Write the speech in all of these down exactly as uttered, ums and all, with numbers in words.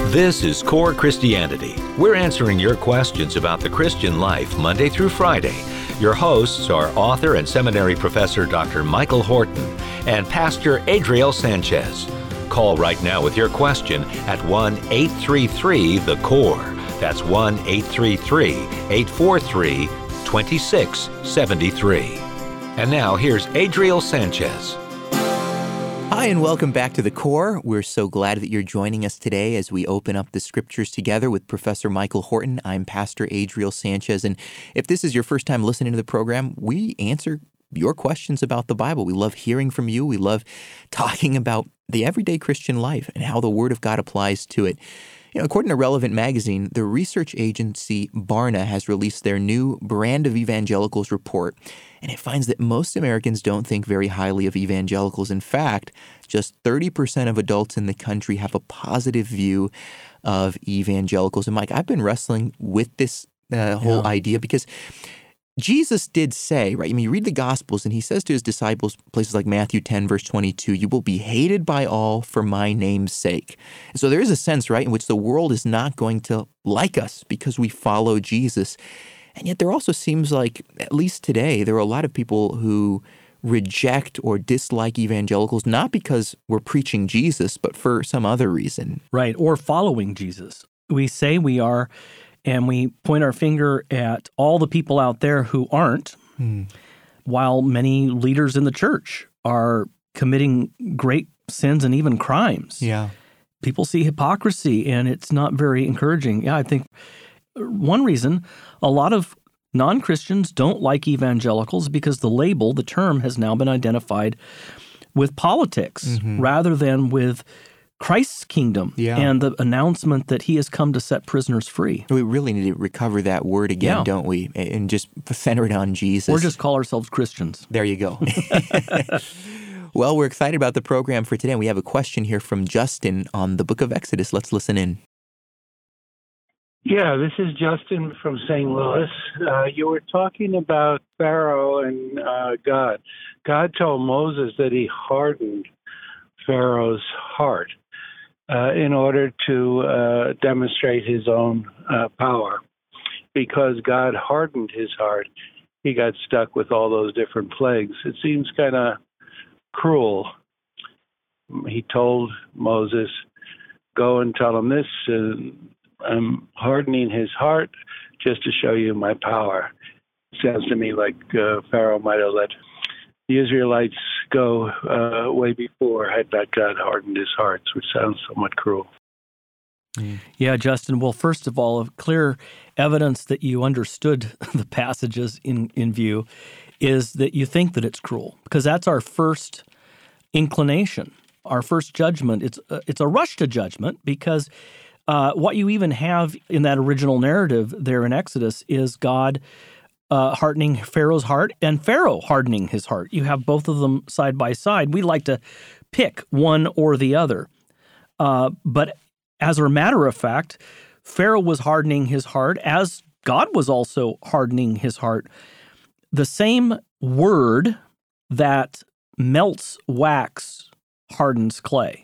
This is Core Christianity. We're answering your questions about the Christian life Monday through Friday. Your hosts are author and seminary professor Doctor Michael Horton and Pastor Adriel Sanchez. Call right now with your question at one eight three three the core. That's one eight three three, eight four three, two six seven three. And now here's Adriel Sanchez. Hi, and welcome back to The Core. We're so glad that you're joining us today as we open up the scriptures together with Professor Michael Horton. I'm Pastor Adriel Sanchez, and if this is your first time listening to the program, we answer your questions about the Bible. We love hearing from you. We love talking about the everyday Christian life and how the Word of God applies to it. You know, according to Relevant Magazine, the research agency Barna has released their new Brand of Evangelicals report, and it finds that most Americans don't think very highly of evangelicals. In fact, just thirty percent of adults in the country have a positive view of evangelicals. And Mike, I've been wrestling with this uh, whole yeah. idea because Jesus did say, right, I mean, you read the Gospels and he says to his disciples, places like Matthew ten, verse twenty-two, you will be hated by all for my name's sake. And so there is a sense, right, in which the world is not going to like us because we follow Jesus. And yet there also seems like, at least today, there are a lot of people who reject or dislike evangelicals, not because we're preaching Jesus, but for some other reason. Right, or following Jesus. We say we are, and we point our finger at all the people out there who aren't, hmm. while many leaders in the church are committing great sins and even crimes. Yeah. People see hypocrisy, and it's not very encouraging. Yeah, I think one reason a lot of non-Christians don't like evangelicals because the label, the term, has now been identified with politics mm-hmm. rather than with Christ's kingdom yeah. and the announcement that he has come to set prisoners free. We really need to recover that word again, yeah. don't we? And just center it on Jesus. Or just call ourselves Christians. There you go. Well, we're excited about the program for today. We have a question here from Justin on the book of Exodus. Let's listen in. Yeah, this is Justin from Saint Louis. Uh, you were talking about Pharaoh and uh, God. God told Moses that he hardened Pharaoh's heart uh, in order to uh, demonstrate his own uh, power. Because God hardened his heart, he got stuck with all those different plagues. It seems kind of cruel. He told Moses, go and tell him this, and I'm hardening his heart just to show you my power. Sounds to me like uh, Pharaoh might have let the Israelites go uh, way before had not God hardened his hearts, which sounds somewhat cruel. Yeah, Justin. Well, first of all, clear evidence that you understood the passages in, in view is that you think that it's cruel, because that's our first inclination, our first judgment. It's uh, it's a rush to judgment because Uh, what you even have in that original narrative there in Exodus is God uh, hardening Pharaoh's heart and Pharaoh hardening his heart. You have both of them side by side. We like to pick one or the other. Uh, but as a matter of fact, Pharaoh was hardening his heart as God was also hardening his heart. The same word that melts wax hardens clay.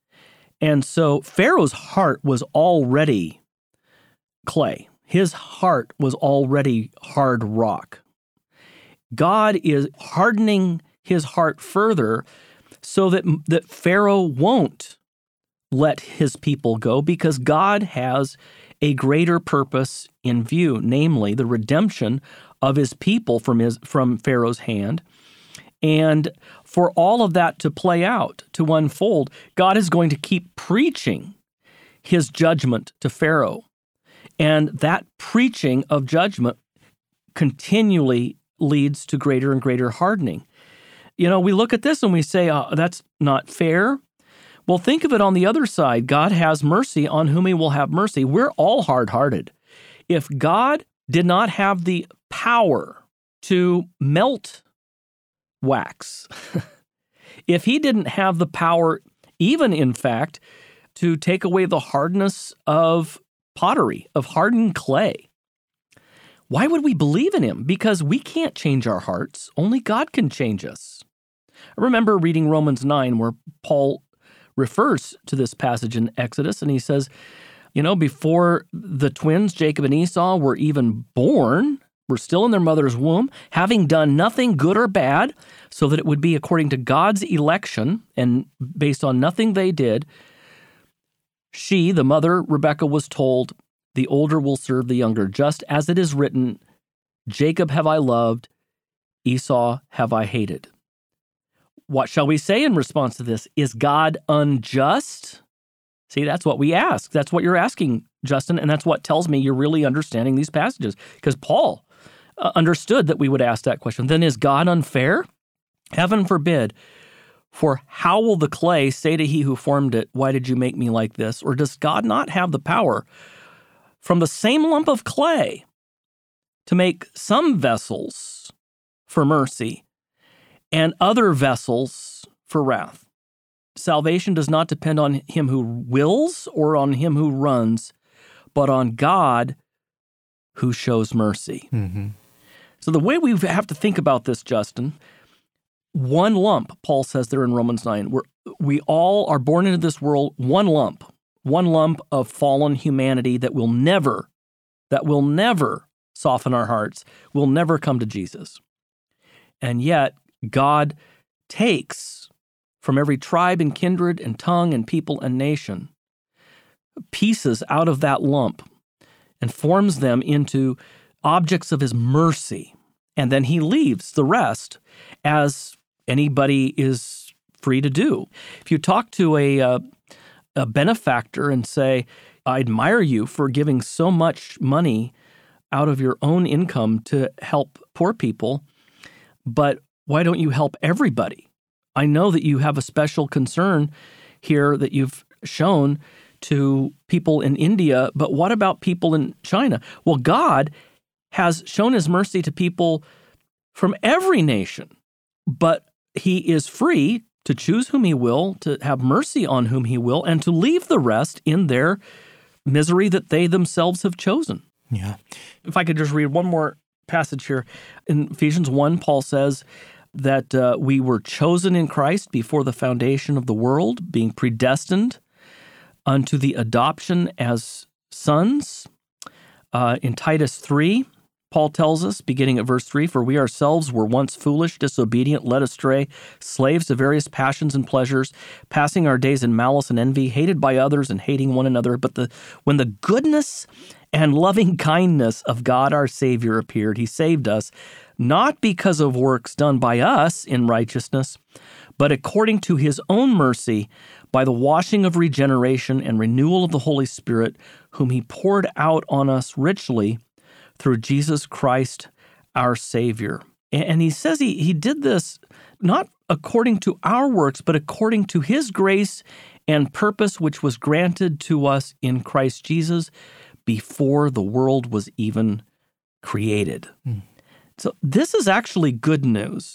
And so Pharaoh's heart was already clay. His heart was already hard rock. God is hardening his heart further so that, that Pharaoh won't let his people go, because God has a greater purpose in view, namely the redemption of his people from his from Pharaoh's hand. And for all of that to play out, to unfold, God is going to keep preaching his judgment to Pharaoh. And that preaching of judgment continually leads to greater and greater hardening. You know, we look at this and we say, oh, that's not fair. Well, think of it on the other side. God has mercy on whom he will have mercy. We're all hard-hearted. If God did not have the power to melt wax, if he didn't have the power, even in fact, to take away the hardness of pottery, of hardened clay, why would we believe in him? Because we can't change our hearts. Only God can change us. I remember reading Romans nine, where Paul refers to this passage in Exodus, and he says, You know, before the twins, Jacob and Esau, were even born, were still in their mother's womb, having done nothing good or bad, so that it would be according to God's election and based on nothing they did, she, the mother, Rebekah, was told, the older will serve the younger, just as it is written, Jacob have I loved, Esau have I hated. What shall we say in response to this? Is God unjust? See, that's what we ask. That's what you're asking, Justin, and that's what tells me you're really understanding these passages, because Paul uh, understood that we would ask that question. Then is God unfair? Heaven forbid. For how will the clay say to he who formed it, why did you make me like this? Or does God not have the power from the same lump of clay to make some vessels for mercy and other vessels for wrath? Salvation does not depend on him who wills or on him who runs, but on God who shows mercy. Mm-hmm. So the way we have to think about this, Justin, one lump, Paul says there in Romans nine, we're, we all are born into this world, one lump, one lump of fallen humanity that will never, that will never soften our hearts, will never come to Jesus. And yet, God takes from every tribe and kindred and tongue and people and nation pieces out of that lump and forms them into objects of his mercy. And then he leaves the rest as anybody is free to do. If you talk to a, uh, a benefactor and say, I admire you for giving so much money out of your own income to help poor people, but why don't you help everybody? I know that you have a special concern here that you've shown to people in India, but what about people in China? Well, God has shown his mercy to people from every nation, but he is free to choose whom he will, to have mercy on whom he will, and to leave the rest in their misery that they themselves have chosen. Yeah. If I could just read one more passage here. In Ephesians one, Paul says that uh, we were chosen in Christ before the foundation of the world, being predestined unto the adoption as sons. Uh, in Titus three, Paul tells us, beginning at verse three, for we ourselves were once foolish, disobedient, led astray, slaves to various passions and pleasures, passing our days in malice and envy, hated by others and hating one another. But the when the goodness and loving kindness of God our Savior appeared, he saved us, not because of works done by us in righteousness, but according to his own mercy, by the washing of regeneration and renewal of the Holy Spirit, whom he poured out on us richly through Jesus Christ, our Savior. And he says he, he did this not according to our works, but according to his grace and purpose, which was granted to us in Christ Jesus before the world was even created. Mm. So this is actually good news,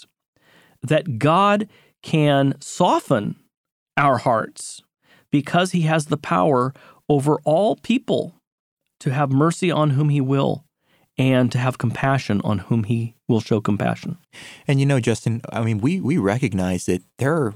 that God can soften our hearts because he has the power over all people to have mercy on whom he will, and to have compassion on whom he will show compassion. And you know, Justin, I mean, we we recognize that there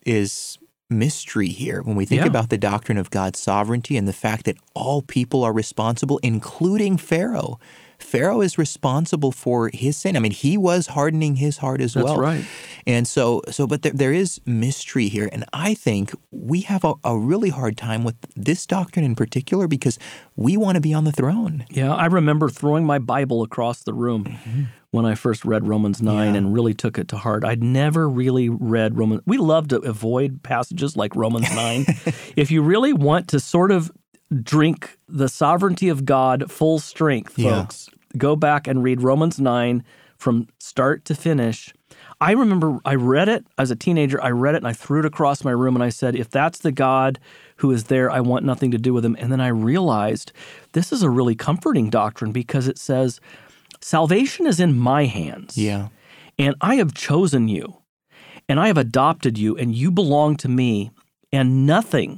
is mystery here when we think Yeah. about the doctrine of God's sovereignty and the fact that all people are responsible, including Pharaoh. Pharaoh is responsible for his sin. I mean, he was hardening his heart as That's well. right. And so, so, but there, there is mystery here. And I think we have a, a really hard time with this doctrine in particular because we want to be on the throne. Yeah, I remember throwing my Bible across the room mm-hmm. when I first read Romans nine Yeah. and really took it to heart. I'd never really read Romans. We love to avoid passages like Romans nine. If you really want to sort of drink the sovereignty of God full strength, folks, yeah. go back and read Romans nine from start to finish. I remember I read it as a teenager. I read it and I threw it across my room and I said, if that's the God who is there, I want nothing to do with him. And then I realized this is a really comforting doctrine because it says salvation is in my hands. Yeah. And I have chosen you and I have adopted you and you belong to me and nothing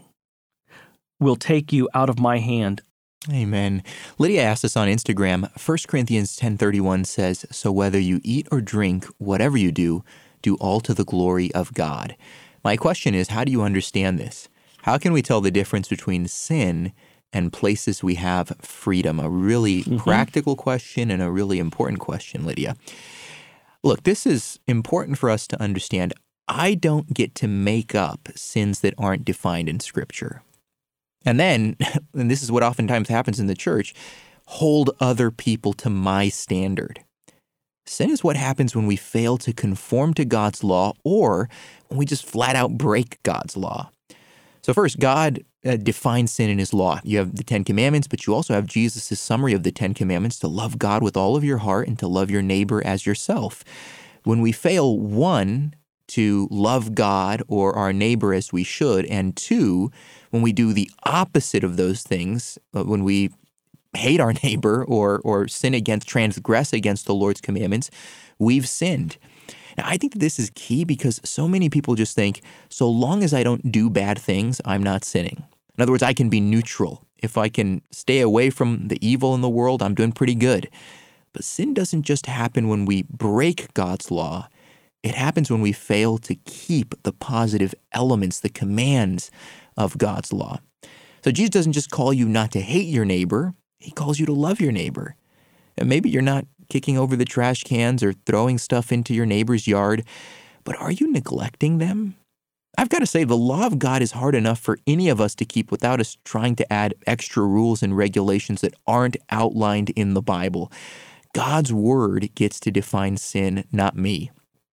will take you out of my hand. Amen. Lydia asked us on Instagram, First Corinthians ten thirty-one says, so whether you eat or drink, whatever you do, do all to the glory of God. My question is, how do you understand this? How can we tell the difference between sin and places we have freedom? A really mm-hmm. practical question and a really important question, Lydia. Look, this is important for us to understand. I don't get to make up sins that aren't defined in Scripture. And then, and this is what oftentimes happens in the church, hold other people to my standard. Sin is what happens when we fail to conform to God's law or when we just flat out break God's law. So first, God uh, defines sin in his law. You have the Ten Commandments, but you also have Jesus' summary of the Ten Commandments, to love God with all of your heart and to love your neighbor as yourself. When we fail, one, to love God or our neighbor as we should, and two, when we do the opposite of those things, uh, when we hate our neighbor or or sin against, transgress against the Lord's commandments, we've sinned. Now, I think that this is key because so many people just think, so long as I don't do bad things, I'm not sinning. In other words, I can be neutral. If I can stay away from the evil in the world, I'm doing pretty good. But sin doesn't just happen when we break God's law. It happens when we fail to keep the positive elements, the commands of God's law. So Jesus doesn't just call you not to hate your neighbor. He calls you to love your neighbor. And maybe you're not kicking over the trash cans or throwing stuff into your neighbor's yard, but are you neglecting them? I've got to say, the law of God is hard enough for any of us to keep without us trying to add extra rules and regulations that aren't outlined in the Bible. God's word gets to define sin, not me.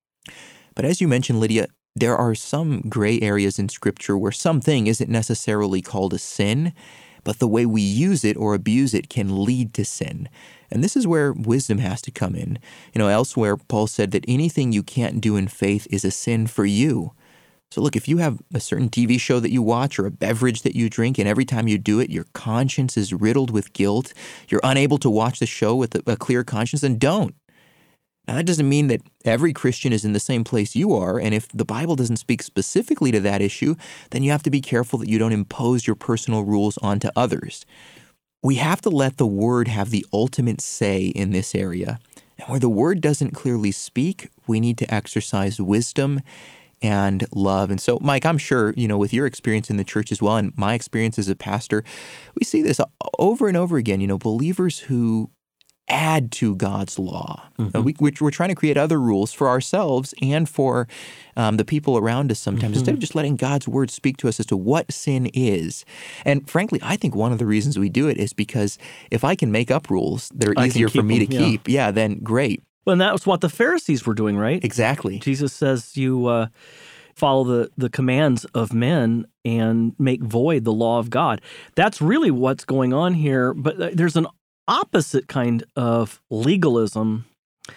But as you mentioned, Lydia, there are some gray areas in Scripture where something isn't necessarily called a sin, but the way we use it or abuse it can lead to sin. And this is where wisdom has to come in. You know, elsewhere, Paul said that anything you can't do in faith is a sin for you. So look, if you have a certain T V show that you watch or a beverage that you drink, and every time you do it, your conscience is riddled with guilt, you're unable to watch the show with a, a clear conscience, then don't. Now, that doesn't mean that every Christian is in the same place you are, and if the Bible doesn't speak specifically to that issue, then you have to be careful that you don't impose your personal rules onto others. We have to let the Word have the ultimate say in this area. And where the Word doesn't clearly speak, we need to exercise wisdom and love. And so, Mike, I'm sure, you know, with your experience in the church as well, and my experience as a pastor, we see this over and over again, you know, believers who add to God's law. Mm-hmm. Uh, we, we're trying to create other rules for ourselves and for um, the people around us sometimes, mm-hmm. instead of just letting God's word speak to us as to what sin is. And frankly, I think one of the reasons we do it is because if I can make up rules that are I easier for me them, to yeah. keep, yeah, then great. Well, and that was what the Pharisees were doing, right? Exactly. Jesus says you uh, follow the, the commands of men and make void the law of God. That's really what's going on here. But there's an opposite kind of legalism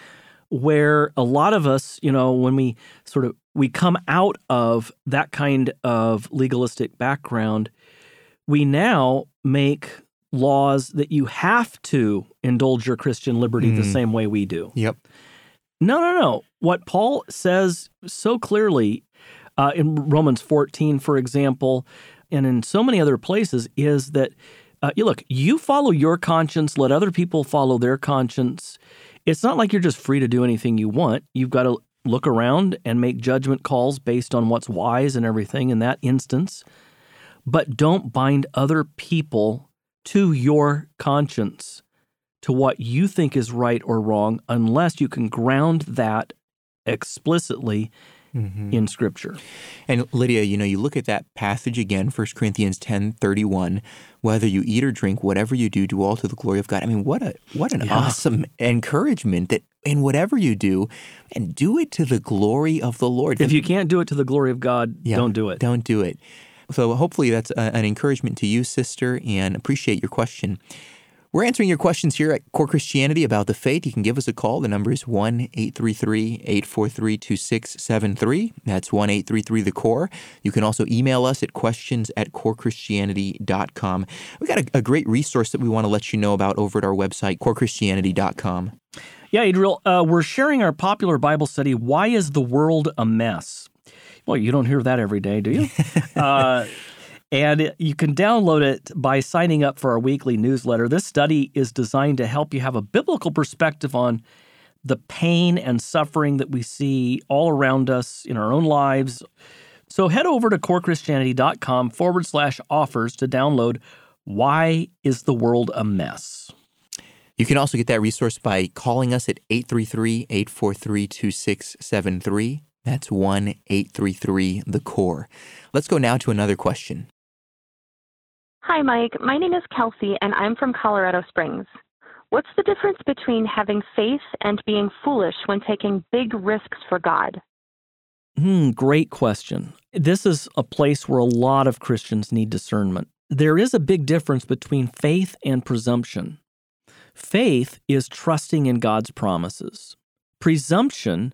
where a lot of us, you know, when we sort of, we come out of that kind of legalistic background, we now make laws that you have to indulge your Christian liberty mm. the same way we do. Yep. No, no, no. What Paul says so clearly uh, in Romans fourteen, for example, and in so many other places is that Uh, you look, you follow your conscience, let other people follow their conscience. It's not like you're just free to do anything you want. You've got to look around and make judgment calls based on what's wise and everything in that instance. But don't bind other people to your conscience, to what you think is right or wrong, unless you can ground that explicitly Mm-hmm. in Scripture. And Lydia, you know, you look at that passage again, First Corinthians ten thirty-one, whether you eat or drink, whatever you do, do all to the glory of God. I mean, what a what an yeah. awesome encouragement that in whatever you do, and do it to the glory of the Lord. If you can't do it to the glory of God, yeah, don't do it. Don't do it. So hopefully that's a, an encouragement to you, sister, and appreciate your question. We're answering your questions here at Core Christianity about the faith. You can give us a call. The number is one eight three three, eight four three, two six seven three. That's one eight three three, the core. You can also email us at questions at core christianity dot com. We've got a, a great resource that we want to let you know about over at our website, core christianity dot com. Yeah, Adriel, uh, we're sharing our popular Bible study, Why is the World a Mess? Well, you don't hear that every day, do you? uh And you can download it by signing up for our weekly newsletter. This study is designed to help you have a biblical perspective on the pain and suffering that we see all around us in our own lives. So head over to core christianity dot com forward slash offers to download Why is the world a mess? You can also get that resource by calling us at eight three three, eight four three, two six seven three. That's one eight three three, the core. Let's go now to another question. Hi, Mike. My name is Kelsey, and I'm from Colorado Springs. What's the difference between having faith and being foolish when taking big risks for God? Hmm, great question. This is a place where a lot of Christians need discernment. There is a big difference between faith and presumption. Faith is trusting in God's promises. Presumption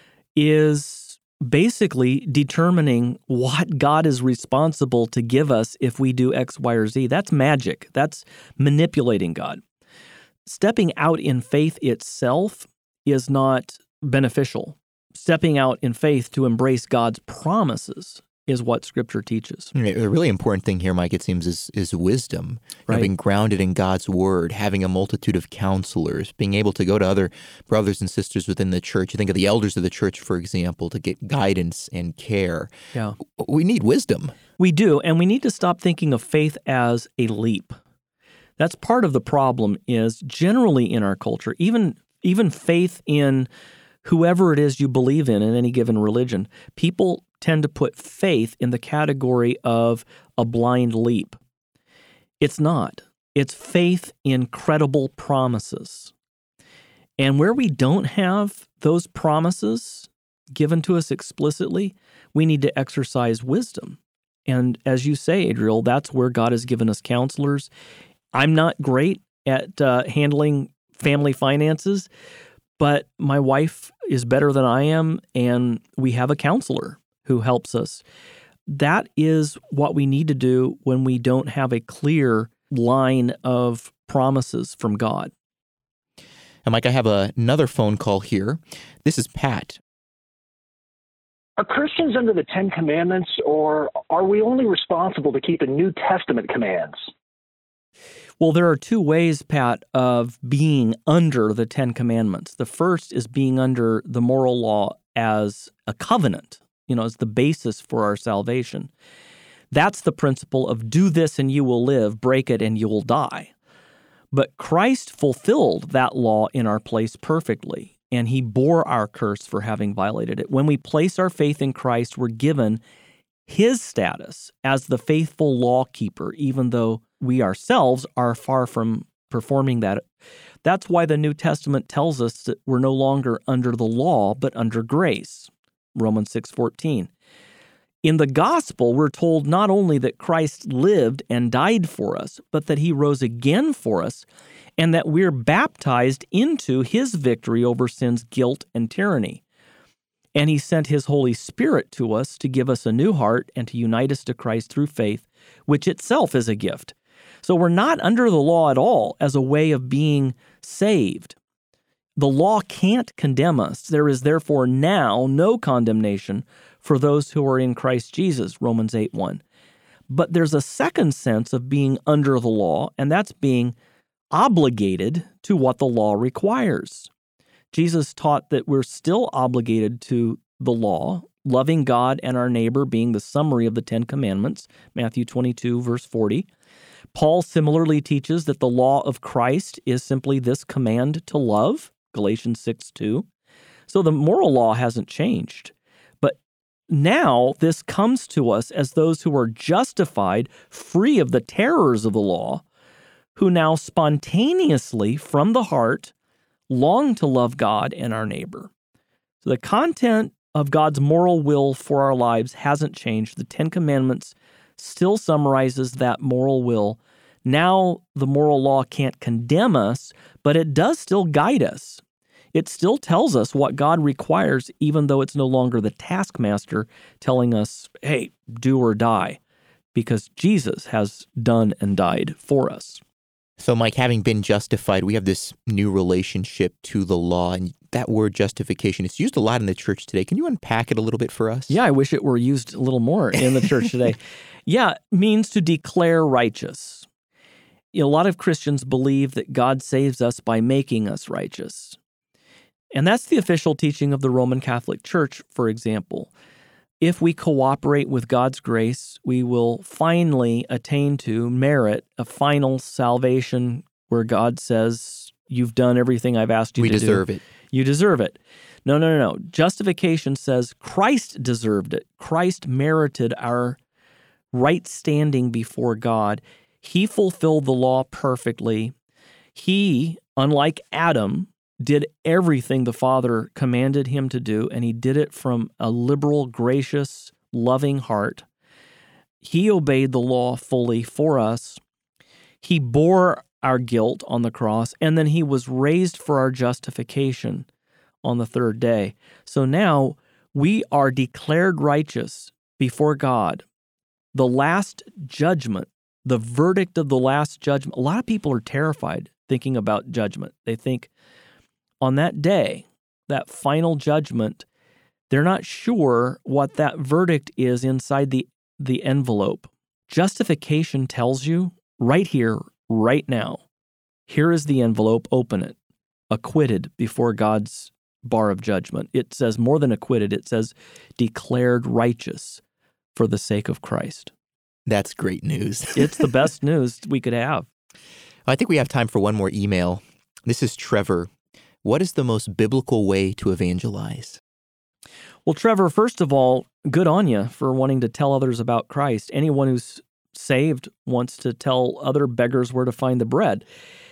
is basically determining what God is responsible to give us if we do X, Y, or Z. That's magic. That's manipulating God. Stepping out in faith itself is not beneficial. Stepping out in faith to embrace God's promises is what Scripture teaches. A really important thing here, Mike, it seems, is is wisdom. Right. You know, being grounded in God's Word, having a multitude of counselors, being able to go to other brothers and sisters within the church. You think of the elders of the church, for example, to get guidance and care. Yeah. We need wisdom. We do, and we need to stop thinking of faith as a leap. That's part of the problem is generally in our culture, even even faith in whoever it is you believe in in any given religion, people tend to put faith in the category of a blind leap. It's not. It's faith in credible promises. And where we don't have those promises given to us explicitly, we need to exercise wisdom. And as you say, Adriel, that's where God has given us counselors. I'm not great at uh, handling family finances, but my wife is better than I am, and we have a counselor who helps us. That is what we need to do when we don't have a clear line of promises from God. And Mike, I have a, another phone call here. This is Pat. Are Christians under the Ten Commandments, or are we only responsible to keep the New Testament commands? Well, there are two ways, Pat, of being under the Ten Commandments. The first is being under the moral law as a covenant, you know, as the basis for our salvation. That's the principle of do this and you will live, break it and you will die. But Christ fulfilled that law in our place perfectly, and he bore our curse for having violated it. When we place our faith in Christ, we're given his status as the faithful law keeper, even though we ourselves are far from performing that. That's why the New Testament tells us that we're no longer under the law, but under grace, Romans six fourteen. In the gospel, we're told not only that Christ lived and died for us, but that he rose again for us, and that we're baptized into his victory over sin's guilt and tyranny. And he sent his Holy Spirit to us to give us a new heart and to unite us to Christ through faith, which itself is a gift. So we're not under the law at all as a way of being saved. The law can't condemn us. There is therefore now no condemnation for those who are in Christ Jesus, Romans eight one. But there's a second sense of being under the law, and that's being obligated to what the law requires. Jesus taught that we're still obligated to the law, loving God and our neighbor being the summary of the Ten Commandments, Matthew twenty-two, verse forty. Paul similarly teaches that the law of Christ is simply this command to love, Galatians six two. So the moral law hasn't changed. But now this comes to us as those who are justified, free of the terrors of the law, who now spontaneously, from the heart, long to love God and our neighbor. So the content of God's moral will for our lives hasn't changed. The Ten Commandments still summarizes that moral will. Now the moral law can't condemn us, but it does still guide us. It still tells us what God requires, even though it's no longer the taskmaster telling us, hey, do or die, because Jesus has done and died for us. So, Mike, having been justified, we have this new relationship to the law, and that word justification, it's used a lot in the church today. Can you unpack it a little bit for us? Yeah, I wish it were used a little more in the church today. Yeah, it means to declare righteous. You know, a lot of Christians believe that God saves us by making us righteous. And that's the official teaching of the Roman Catholic Church, for example. if we cooperate with God's grace, we will finally attain to merit a final salvation where God says, you've done everything I've asked you we to do. We deserve it. You deserve it. No, no, no, no. Justification says Christ deserved it. Christ merited our right standing before God. He fulfilled the law perfectly. He, unlike Adam, did everything the Father commanded him to do, and he did it from a liberal, gracious, loving heart. He obeyed the law fully for us. He bore our guilt on the cross, and then he was raised for our justification on the third day. So now we are declared righteous before God. The last judgment, the verdict of the last judgment, a lot of people are terrified thinking about judgment. They think on that day, that final judgment, they're not sure what that verdict is inside the, the envelope. Justification tells you right here, right now, here is the envelope, open it. Acquitted before God's bar of judgment. It says more than acquitted, it says declared righteous for the sake of Christ. That's great news. It's the best news we could have. I think we have time for one more email. This is Trevor. What is the most biblical way to evangelize? Well, Trevor, first of all, good on you for wanting to tell others about Christ. Anyone who's saved wants to tell other beggars where to find the bread.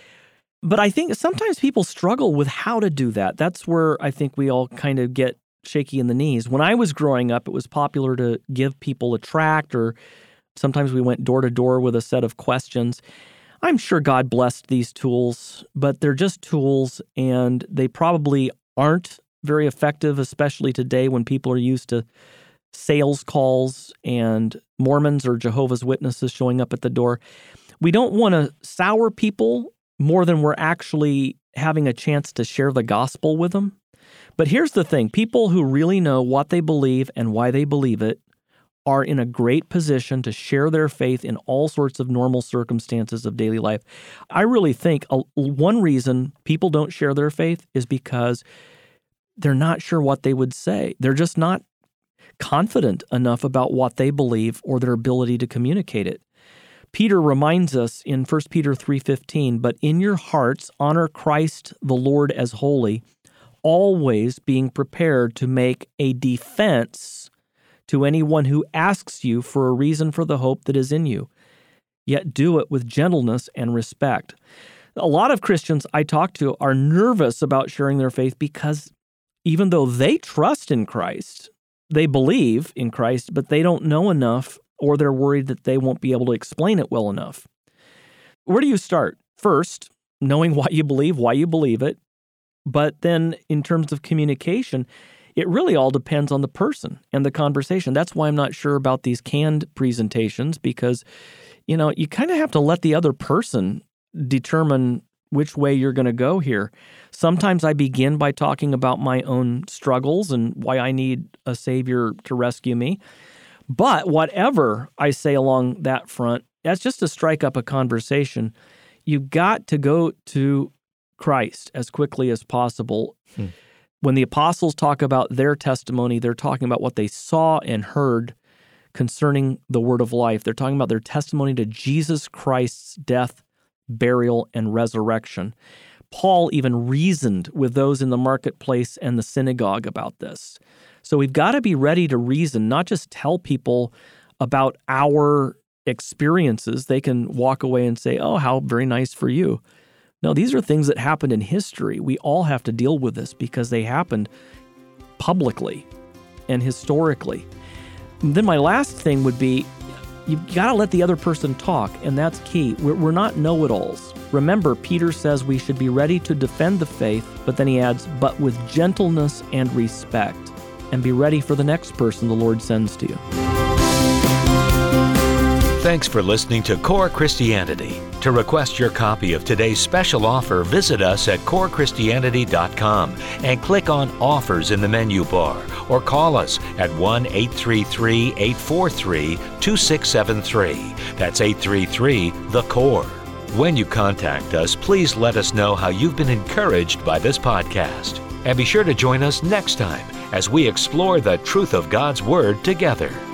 But I think sometimes people struggle with how to do that. That's where I think we all kind of get shaky in the knees. When I was growing up, it was popular to give people a tract, or sometimes we went door to door with a set of questions. I'm sure God blessed these tools, but they're just tools, and they probably aren't very effective, especially today when people are used to sales calls and Mormons or Jehovah's Witnesses showing up at the door. We don't want to sour people more than we're actually having a chance to share the gospel with them. But here's the thing. People who really know what they believe and why they believe it are in a great position to share their faith in all sorts of normal circumstances of daily life. I really think a, one reason people don't share their faith is because they're not sure what they would say. They're just not confident enough about what they believe or their ability to communicate it. Peter reminds us in First Peter three fifteen, but in your hearts honor Christ the Lord as holy, always being prepared to make a defense to anyone who asks you for a reason for the hope that is in you, yet do it with gentleness and respect. A lot of Christians I talk to are nervous about sharing their faith because even though they trust in Christ, they believe in Christ, but they don't know enough, or they're worried that they won't be able to explain it well enough. Where do you start? First, knowing what you believe, why you believe it. But then in terms of communication, it really all depends on the person and the conversation. That's why I'm not sure about these canned presentations, because, you know, you kind of have to let the other person determine which way you're going to go here. Sometimes I begin by talking about my own struggles and why I need a Savior to rescue me. But whatever I say along that front, that's just to strike up a conversation. You've got to go to Christ as quickly as possible. Hmm. When the apostles talk about their testimony, they're talking about what they saw and heard concerning the word of life. They're talking about their testimony to Jesus Christ's death, burial, and resurrection. Paul even reasoned with those in the marketplace and the synagogue about this. So we've got to be ready to reason, not just tell people about our experiences. They can walk away and say, oh, how very nice for you. No, these are things that happened in history. We all have to deal with this because they happened publicly and historically. And then my last thing would be, you've got to let the other person talk, and that's key. We're, we're not know-it-alls. Remember, Peter says we should be ready to defend the faith, but then he adds, but with gentleness and respect, and be ready for the next person the Lord sends to you. Thanks for listening to Core Christianity. To request your copy of today's special offer, visit us at core christianity dot com and click on Offers in the menu bar, or call us at one eight three three, eight four three, two six seven three. That's eight three three, the core. When you contact us, please let us know how you've been encouraged by this podcast. And be sure to join us next time as we explore the truth of God's Word together.